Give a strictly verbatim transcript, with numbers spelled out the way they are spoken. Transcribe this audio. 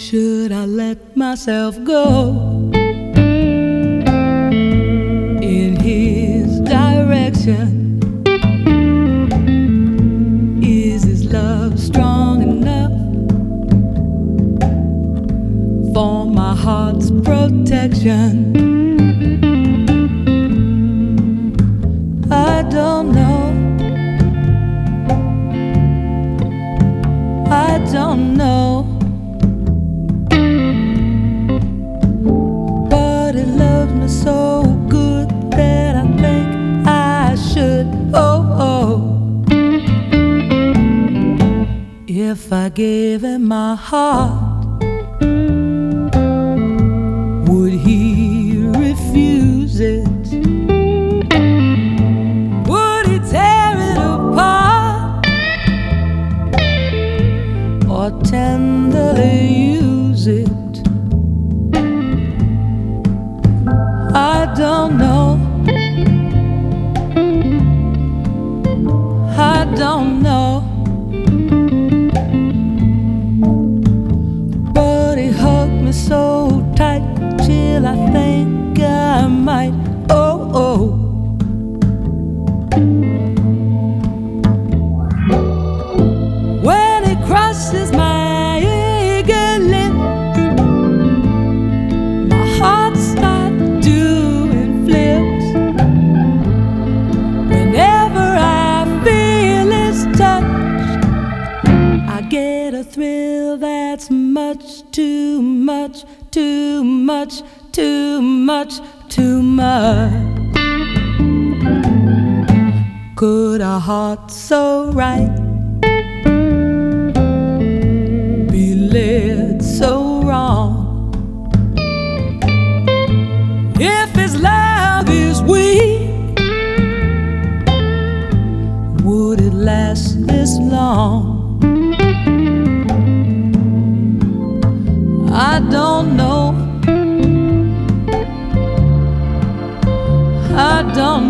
Should I let myself go in his direction? Is his love strong enough for my heart's protection? I don't know. I don't know. But he loves me so good that I think I should. Oh, oh. If I gave him my heart, would he refuse it? Would he tear it apart or tenderly use it? I don't know. I don't know. But he hugged me so tight till I think I might. Oh, oh. When he crosses my eager lips, my heart starts doing flips. Whenever I feel his touch, I get a thrill that's much too much, too much, too much, too much. Could a heart so right be led so wrong? If his love is weak, would it last this long? I don't know. I don't